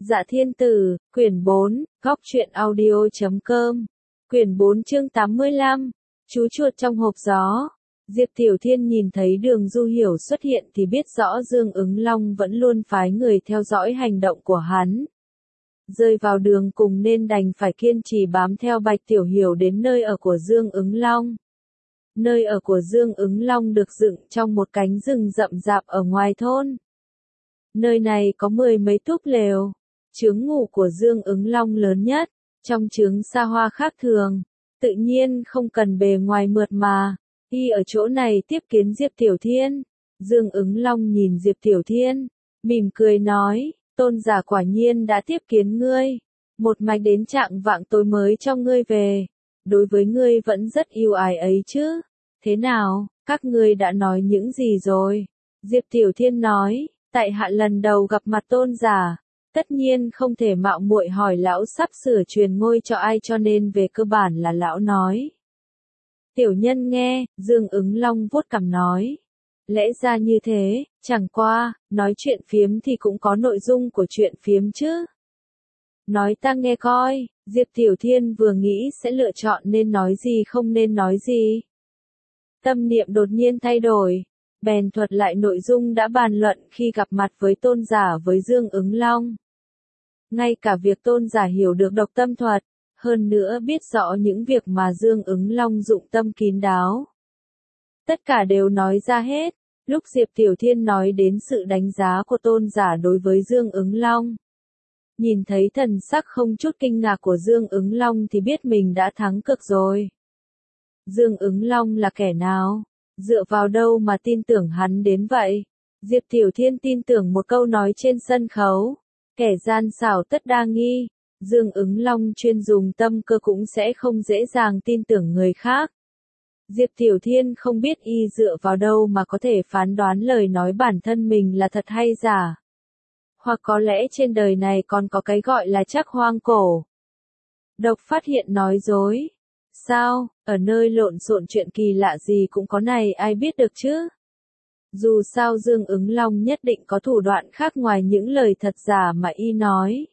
Dạ Thiên Tử, quyển 4, góc truyện audio.com, quyển 4 chương 85, chú chuột trong hộp gió. Diệp Tiểu Thiên nhìn thấy Đường Du Hiểu xuất hiện thì biết rõ Dương Ứng Long vẫn luôn phái người theo dõi hành động của hắn. Rơi vào đường cùng nên đành phải kiên trì bám theo Bạch Tiểu Hiểu đến nơi ở của Dương Ứng Long. Nơi ở của Dương Ứng Long được dựng trong một cánh rừng rậm rạp ở ngoài thôn. Nơi này có 10 mấy túp lều. Chướng ngủ của Dương Ứng Long lớn nhất, trong chướng xa hoa khác thường, tự nhiên không cần bề ngoài mượt mà. Y ở chỗ này tiếp kiến Diệp Tiểu Thiên. Dương Ứng Long nhìn Diệp Tiểu Thiên, mỉm cười nói, tôn giả quả nhiên đã tiếp kiến ngươi. Một mạch đến trạng vạng tối mới cho ngươi về. Đối với ngươi vẫn rất yêu ái ấy chứ. Thế nào, các ngươi đã nói những gì rồi? Diệp Tiểu Thiên nói, tại hạ lần đầu gặp mặt tôn giả. Tất nhiên không thể mạo muội hỏi lão sắp sửa truyền ngôi cho ai cho nên về cơ bản là lão nói. Tiểu nhân nghe, Dương Ứng Long vuốt cằm nói. Lẽ ra như thế, chẳng qua, nói chuyện phiếm thì cũng có nội dung của chuyện phiếm chứ. Nói ta nghe coi, Diệp Tiểu Thiên vừa nghĩ sẽ lựa chọn nên nói gì không nên nói gì. Tâm niệm đột nhiên thay đổi, bèn thuật lại nội dung đã bàn luận khi gặp mặt với tôn giả với Dương Ứng Long. Ngay cả việc tôn giả hiểu được độc tâm thuật, hơn nữa biết rõ những việc mà Dương Ứng Long dụng tâm kín đáo. Tất cả đều nói ra hết, lúc Diệp Tiểu Thiên nói đến sự đánh giá của tôn giả đối với Dương Ứng Long. Nhìn thấy thần sắc không chút kinh ngạc của Dương Ứng Long thì biết mình đã thắng cực rồi. Dương Ứng Long là kẻ nào? Dựa vào đâu mà tin tưởng hắn đến vậy? Diệp Tiểu Thiên tin tưởng một câu nói trên sân khấu. Kẻ gian xảo tất đa nghi, Dương Ứng Long chuyên dùng tâm cơ cũng sẽ không dễ dàng tin tưởng người khác. Diệp Tiểu Thiên không biết y dựa vào đâu mà có thể phán đoán lời nói bản thân mình là thật hay giả. Hoặc có lẽ trên đời này còn có cái gọi là trắc hoang cổ. Độc phát hiện nói dối. Sao, ở nơi lộn xộn chuyện kỳ lạ gì cũng có này ai biết được chứ? Dù sao Dương Ứng Long nhất định có thủ đoạn khác ngoài những lời thật giả mà y nói.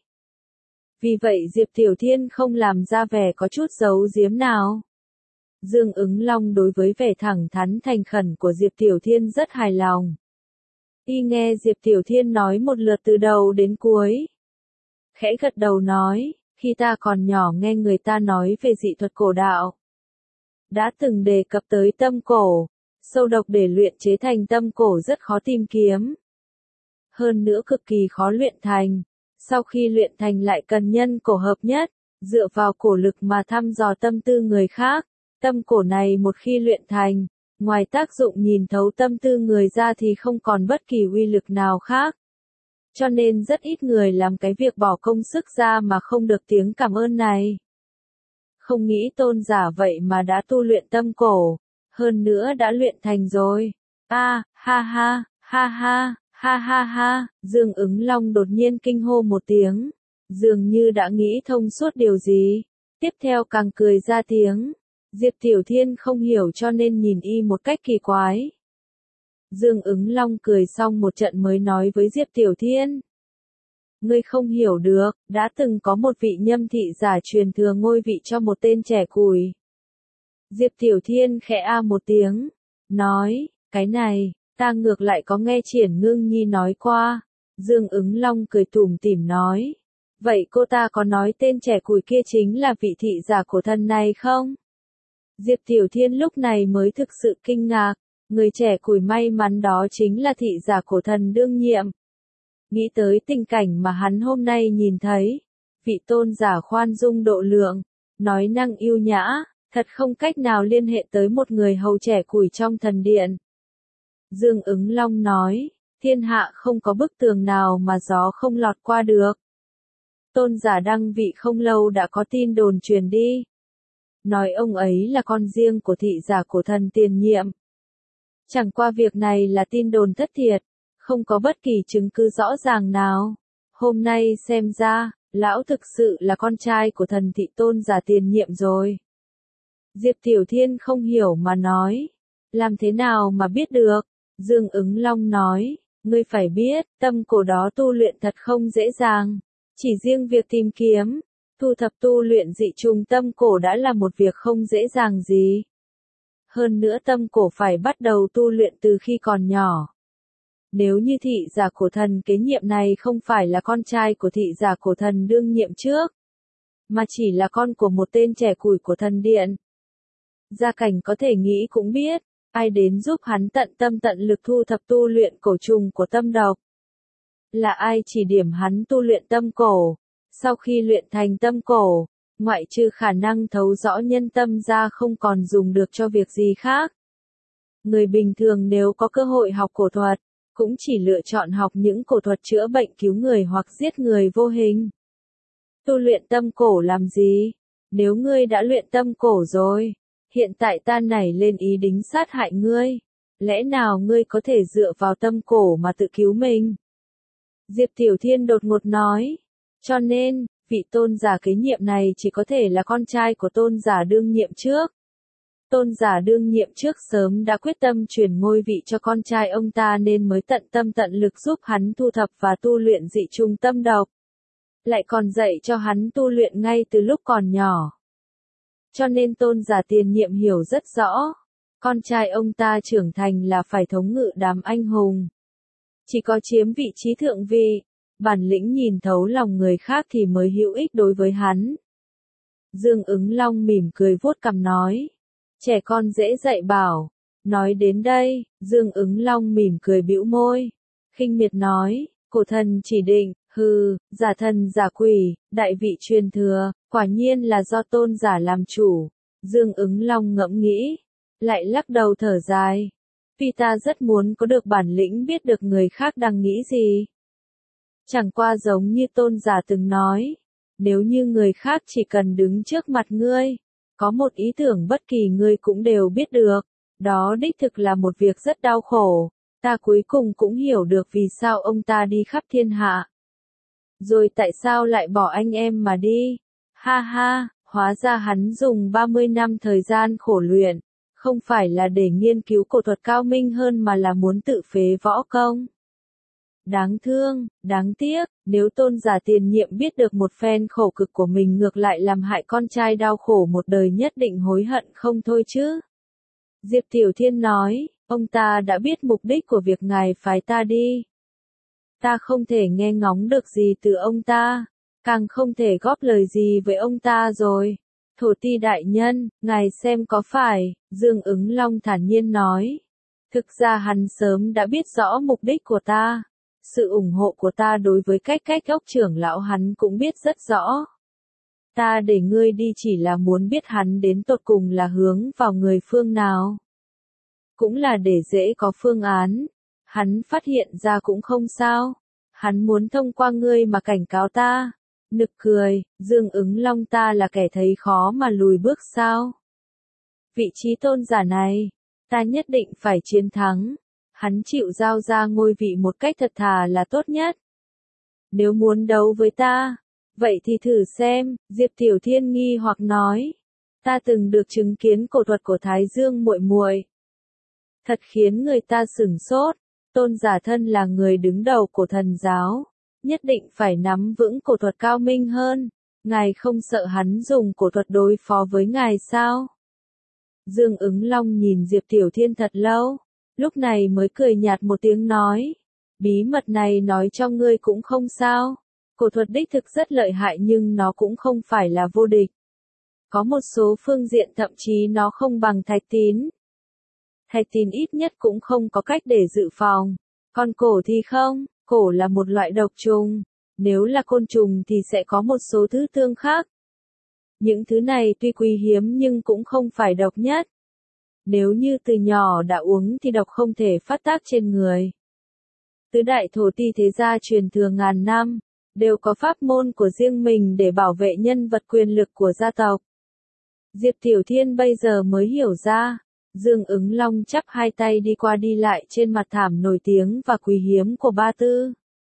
Vì vậy Diệp Tiểu Thiên không làm ra vẻ có chút giấu giếm nào. Dương Ứng Long đối với vẻ thẳng thắn thành khẩn của Diệp Tiểu Thiên rất hài lòng. Y nghe Diệp Tiểu Thiên nói một lượt từ đầu đến cuối. Khẽ gật đầu nói, khi ta còn nhỏ nghe người ta nói về dị thuật cổ đạo. Đã từng đề cập tới tâm cổ. Sâu độc để luyện chế thành tâm cổ rất khó tìm kiếm. Hơn nữa cực kỳ khó luyện thành. Sau khi luyện thành lại cần nhân cổ hợp nhất, dựa vào cổ lực mà thăm dò tâm tư người khác. Tâm cổ này một khi luyện thành, ngoài tác dụng nhìn thấu tâm tư người ra thì không còn bất kỳ uy lực nào khác. Cho nên rất ít người làm cái việc bỏ công sức ra mà không được tiếng cảm ơn này. Không nghĩ tôn giả vậy mà đã tu luyện tâm cổ. Hơn nữa đã luyện thành rồi. Ha ha, ha ha, ha ha ha, Dương Ứng Long đột nhiên kinh hô một tiếng. Dường như đã nghĩ thông suốt điều gì. Tiếp theo càng cười ra tiếng. Diệp Tiểu Thiên không hiểu cho nên nhìn y một cách kỳ quái. Dương Ứng Long cười xong một trận mới nói với Diệp Tiểu Thiên. Ngươi không hiểu được, đã từng có một vị nhâm thị giả truyền thừa ngôi vị cho một tên trẻ củi. Diệp Tiểu Thiên khẽ a một tiếng, nói, cái này, ta ngược lại có nghe Triển Ngưng Nhi nói qua. Dương Ứng Long cười tủm tỉm nói, vậy cô ta có nói tên trẻ củi kia chính là vị thị giả cổ thần này không? Diệp Tiểu Thiên lúc này mới thực sự kinh ngạc, người trẻ củi may mắn đó chính là thị giả cổ thần đương nhiệm. Nghĩ tới tình cảnh mà hắn hôm nay nhìn thấy, vị tôn giả khoan dung độ lượng, nói năng yêu nhã. Thật không cách nào liên hệ tới một người hầu trẻ củi trong thần điện. Dương Ứng Long nói, thiên hạ không có bức tường nào mà gió không lọt qua được. Tôn giả đăng vị không lâu đã có tin đồn truyền đi. Nói ông ấy là con riêng của thị giả cổ thần tiền nhiệm. Chẳng qua việc này là tin đồn thất thiệt, không có bất kỳ chứng cứ rõ ràng nào. Hôm nay xem ra, lão thực sự là con trai của thần thị tôn giả tiền nhiệm rồi. Diệp Tiểu Thiên không hiểu mà nói. Làm thế nào mà biết được? Dương Ứng Long nói, ngươi phải biết, tâm cổ đó tu luyện thật không dễ dàng. Chỉ riêng việc tìm kiếm, thu thập tu luyện dị trùng tâm cổ đã là một việc không dễ dàng gì. Hơn nữa tâm cổ phải bắt đầu tu luyện từ khi còn nhỏ. Nếu như thị giả cổ thần kế nhiệm này không phải là con trai của thị giả cổ thần đương nhiệm trước, mà chỉ là con của một tên trẻ củi của thần điện, Gia Cảnh có thể nghĩ cũng biết, ai đến giúp hắn tận tâm tận lực thu thập tu luyện cổ trùng của tâm độc. Là ai chỉ điểm hắn tu luyện tâm cổ, sau khi luyện thành tâm cổ, ngoại trừ khả năng thấu rõ nhân tâm ra không còn dùng được cho việc gì khác. Người bình thường nếu có cơ hội học cổ thuật, cũng chỉ lựa chọn học những cổ thuật chữa bệnh cứu người hoặc giết người vô hình. Tu luyện tâm cổ làm gì? Nếu ngươi đã luyện tâm cổ rồi, hiện tại ta nảy lên ý định sát hại ngươi. Lẽ nào ngươi có thể dựa vào tâm cổ mà tự cứu mình? Diệp Tiểu Thiên đột ngột nói. Cho nên, vị tôn giả kế nhiệm này chỉ có thể là con trai của tôn giả đương nhiệm trước. Tôn giả đương nhiệm trước sớm đã quyết tâm truyền ngôi vị cho con trai ông ta nên mới tận tâm tận lực giúp hắn thu thập và tu luyện dị trùng tâm độc. Lại còn dạy cho hắn tu luyện ngay từ lúc còn nhỏ. Cho nên tôn giả tiền nhiệm hiểu rất rõ, con trai ông ta trưởng thành là phải thống ngự đám anh hùng. Chỉ có chiếm vị trí thượng vị, bản lĩnh nhìn thấu lòng người khác thì mới hữu ích đối với hắn. Dương Ứng Long mỉm cười vuốt cằm nói, trẻ con dễ dạy bảo. Nói đến đây, Dương Ứng Long mỉm cười bĩu môi, khinh miệt nói, cổ thần chỉ định, hừ, giả thần giả quỷ, đại vị truyền thừa, quả nhiên là do tôn giả làm chủ. Dương Ứng Long ngẫm nghĩ, lại lắc đầu thở dài. Vì ta rất muốn có được bản lĩnh biết được người khác đang nghĩ gì. Chẳng qua giống như tôn giả từng nói, nếu như người khác chỉ cần đứng trước mặt ngươi, có một ý tưởng bất kỳ ngươi cũng đều biết được, đó đích thực là một việc rất đau khổ. Ta cuối cùng cũng hiểu được vì sao ông ta đi khắp thiên hạ. Rồi tại sao lại bỏ anh em mà đi? Ha ha, hóa ra hắn dùng 30 năm thời gian khổ luyện, không phải là để nghiên cứu cổ thuật cao minh hơn mà là muốn tự phế võ công. Đáng thương, đáng tiếc, nếu tôn giả tiền nhiệm biết được một phen khổ cực của mình ngược lại làm hại con trai đau khổ một đời nhất định hối hận không thôi chứ. Diệp Tiểu Thiên nói, ông ta đã biết mục đích của việc ngài phái ta đi. Ta không thể nghe ngóng được gì từ ông ta, càng không thể góp lời gì với ông ta rồi. Thổ ti đại nhân, ngài xem có phải, Dương Ứng Long thản nhiên nói. Thực ra hắn sớm đã biết rõ mục đích của ta. Sự ủng hộ của ta đối với cách ốc trưởng lão hắn cũng biết rất rõ. Ta để ngươi đi chỉ là muốn biết hắn đến tột cùng là hướng vào người phương nào. Cũng là để dễ có phương án. Hắn phát hiện ra cũng không sao. Hắn muốn thông qua ngươi mà cảnh cáo ta. Nực cười, Dương Ứng Long ta là kẻ thấy khó mà lùi bước sao? Vị trí tôn giả này, ta nhất định phải chiến thắng. Hắn chịu giao ra ngôi vị một cách thật thà là tốt nhất. Nếu muốn đấu với ta, vậy thì thử xem, Diệp Tiểu Thiên nghi hoặc nói. Ta từng được chứng kiến cổ thuật của Thái Dương muội muội. Thật khiến người ta sửng sốt, tôn giả thân là người đứng đầu của thần giáo. Nhất định phải nắm vững cổ thuật cao minh hơn. Ngài không sợ hắn dùng cổ thuật đối phó với ngài sao? Dương Ứng Long nhìn Diệp Tiểu Thiên thật lâu. Lúc này mới cười nhạt một tiếng nói. Bí mật này nói cho ngươi cũng không sao. Cổ thuật đích thực rất lợi hại nhưng nó cũng không phải là vô địch. Có một số phương diện thậm chí nó không bằng thạch tín. Thạch tín ít nhất cũng không có cách để dự phòng. Còn cổ thì không, cổ là một loại độc trùng. Nếu là côn trùng thì sẽ có một số thứ tương khác. Những thứ này tuy quý hiếm nhưng cũng không phải độc nhất. Nếu như từ nhỏ đã uống thì độc không thể phát tác trên người. Tứ đại thổ ti thế gia truyền thừa ngàn năm, đều có pháp môn của riêng mình để bảo vệ nhân vật quyền lực của gia tộc. Diệp Tiểu Thiên bây giờ mới hiểu ra, Dương Ứng Long chắp hai tay đi qua đi lại trên mặt thảm nổi tiếng và quý hiếm của Ba Tư.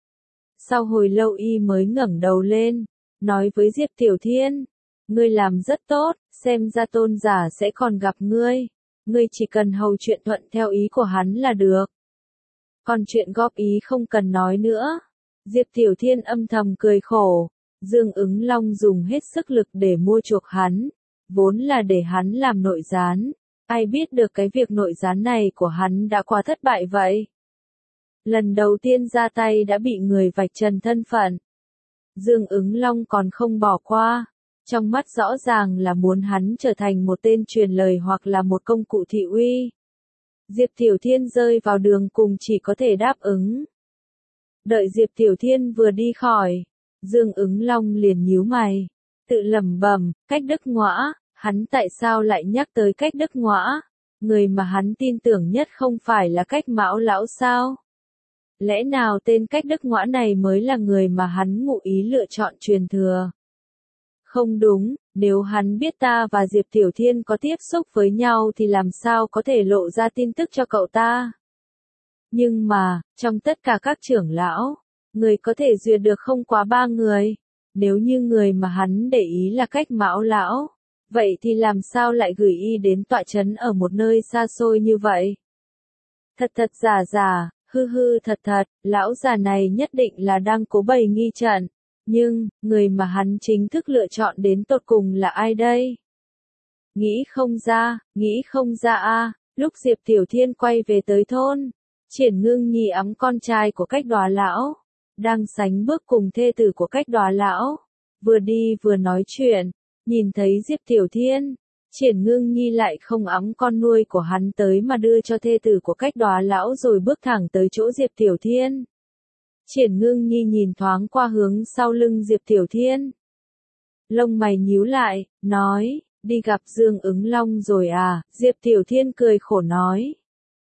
Sau hồi lâu y mới ngẩng đầu lên, nói với Diệp Tiểu Thiên, ngươi làm rất tốt, xem ra tôn giả sẽ còn gặp ngươi. Ngươi chỉ cần hầu chuyện thuận theo ý của hắn là được. Còn chuyện góp ý không cần nói nữa. Diệp Tiểu Thiên âm thầm cười khổ, Dương Ứng Long dùng hết sức lực để mua chuộc hắn, vốn là để hắn làm nội gián. Ai biết được cái việc nội gián này của hắn đã quá thất bại vậy. Lần đầu tiên ra tay đã bị người vạch trần thân phận. Dương Ứng Long còn không bỏ qua. Trong mắt rõ ràng là muốn hắn trở thành một tên truyền lời hoặc là một công cụ thị uy. Diệp Tiểu Thiên rơi vào đường cùng chỉ có thể đáp ứng. Đợi Diệp Tiểu Thiên vừa đi khỏi, Dương Ứng Long liền nhíu mày, tự lẩm bẩm, Cách Đức Ngõa, hắn tại sao lại nhắc tới Cách Đức Ngõa? Người mà hắn tin tưởng nhất không phải là Cách Mão lão sao? Lẽ nào tên Cách Đức Ngõa này mới là người mà hắn ngụ ý lựa chọn truyền thừa? Không đúng, nếu hắn biết ta và Diệp Tiểu Thiên có tiếp xúc với nhau thì làm sao có thể lộ ra tin tức cho cậu ta? Nhưng mà, trong tất cả các trưởng lão, người có thể duyệt được không quá 3 người. Nếu như người mà hắn để ý là Cách Mão lão, vậy thì làm sao lại gửi y đến tọa trấn ở một nơi xa xôi như vậy? Thật thật giả giả, hư hư thật thật, lão già này nhất định là đang cố bày nghi trận. Nhưng, người mà hắn chính thức lựa chọn đến tột cùng là ai đây? Nghĩ không ra a. Lúc Diệp Tiểu Thiên quay về tới thôn, Triển Ngưng Nhi ẵm con trai của Cách Đoá lão, đang sánh bước cùng thê tử của Cách Đoá lão, vừa đi vừa nói chuyện, nhìn thấy Diệp Tiểu Thiên, Triển Ngưng Nhi lại không ẵm con nuôi của hắn tới mà đưa cho thê tử của Cách Đoá lão rồi bước thẳng tới chỗ Diệp Tiểu Thiên. Triển Ngưng Nhi nhìn thoáng qua hướng sau lưng Diệp Tiểu Thiên. Lông mày nhíu lại, nói, đi gặp Dương Ứng Long rồi à? Diệp Tiểu Thiên cười khổ nói.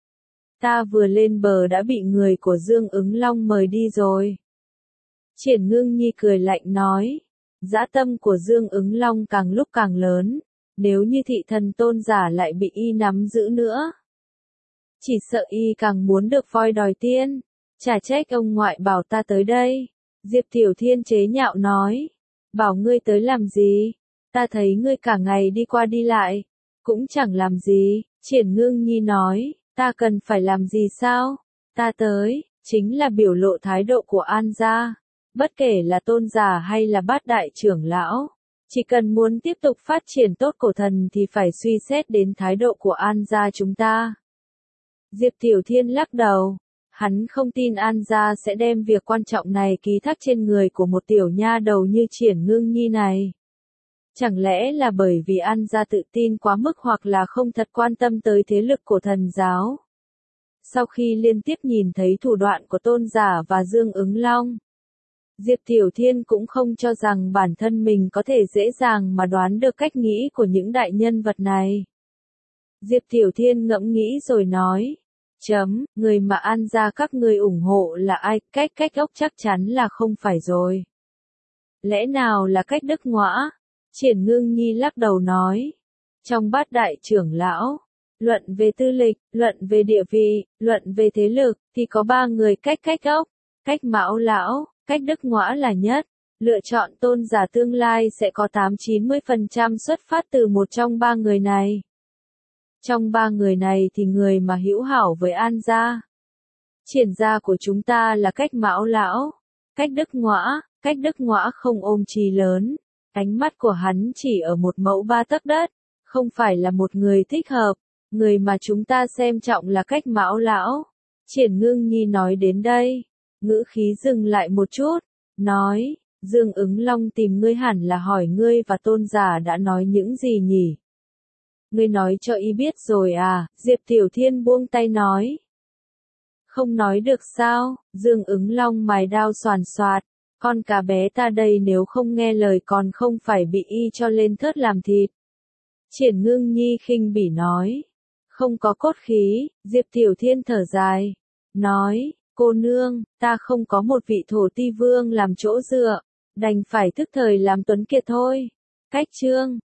Ta vừa lên bờ đã bị người của Dương Ứng Long mời đi rồi. Triển Ngưng Nhi cười lạnh nói, dã tâm của Dương Ứng Long càng lúc càng lớn, nếu như thị thần tôn giả lại bị y nắm giữ nữa. Chỉ sợ y càng muốn được voi đòi tiên. Chả trách ông ngoại bảo ta tới đây. Diệp Tiểu Thiên chế nhạo nói. Bảo ngươi tới làm gì? Ta thấy ngươi cả ngày đi qua đi lại. Cũng chẳng làm gì. Triển Ngưng Nhi nói. Ta cần phải làm gì sao? Ta tới, chính là biểu lộ thái độ của An gia. Bất kể là tôn giả hay là bát đại trưởng lão. Chỉ cần muốn tiếp tục phát triển tốt cổ thần thì phải suy xét đến thái độ của An gia chúng ta. Diệp Tiểu Thiên lắc đầu. Hắn không tin An gia sẽ đem việc quan trọng này ký thác trên người của một tiểu nha đầu như Triển Ngưng Nhi này. Chẳng lẽ là bởi vì An gia tự tin quá mức hoặc là không thật quan tâm tới thế lực của thần giáo? Sau khi liên tiếp nhìn thấy thủ đoạn của tôn giả và Dương Ứng Long, Diệp Tiểu Thiên cũng không cho rằng bản thân mình có thể dễ dàng mà đoán được cách nghĩ của những đại nhân vật này. Diệp Tiểu Thiên ngẫm nghĩ rồi nói. Người mà An gia các ngươi ủng hộ là ai? Cách ốc chắc chắn là không phải rồi. Lẽ nào là Cách Đức Ngõa? Triển Ngưng Nhi lắc đầu nói. Trong bát đại trưởng lão, luận về tư lịch, luận về địa vị, luận về thế lực, thì có 3 người cách ốc, Cách Mão lão, Cách Đức Ngõa là nhất. Lựa chọn tôn giả tương lai sẽ có 80-90% xuất phát từ một trong 3 người này. Trong 3 người này thì người mà hữu hảo với An gia, Triển gia của chúng ta là Cách Mão lão, Cách Đức Ngõa không ôm chí lớn, ánh mắt của hắn chỉ ở một mẫu 3 tấc đất, không phải là một người thích hợp, người mà chúng ta xem trọng là Cách Mão lão. Triển Ngưng Nhi nói đến đây, ngữ khí dừng lại một chút, nói, Dương Ứng Long tìm ngươi hẳn là hỏi ngươi và tôn giả đã nói những gì nhỉ? Ngươi nói cho y biết rồi à? Diệp Tiểu Thiên buông tay nói. Không nói được sao? Dương Ứng Long mài đao xoàn xoạt. Con cá bé ta đây nếu không nghe lời còn không phải bị y cho lên thớt làm thịt. Triển Ngưng Nhi khinh bỉ nói. Không có cốt khí. Diệp Tiểu Thiên thở dài. Nói, cô nương, ta không có một vị thổ ti vương làm chỗ dựa. Đành phải thức thời làm tuấn kiệt thôi. Cách chương